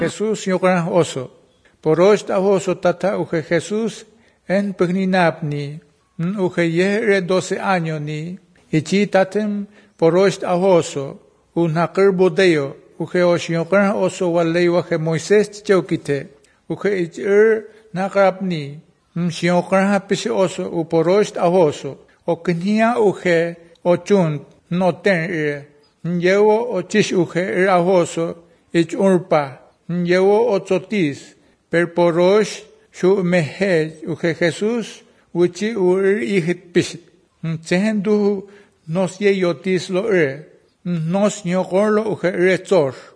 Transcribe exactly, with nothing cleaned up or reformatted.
Jesús yoqran oso. Porosh ta oso tata uje Jesús en pigninapni. Uje yere doce años ni. Ichi tatem porosh ta oso. Unakir bodeo. Uje osh yoqran oso walei waje Moisés chokite. Uje ichir nakrapni. Mshioqran hapish oso uporosh ta oso. O knia uje ochun no ten. Nyewo o chish uje ir ahoso. Ich urpa. Nyewo o tzotis. Per porosh shu mehe uje Jesús. Uchi ur ihit pishit. Tsehen du nos ye yotis lo ir. Nos nyokorlo uje ir tzor.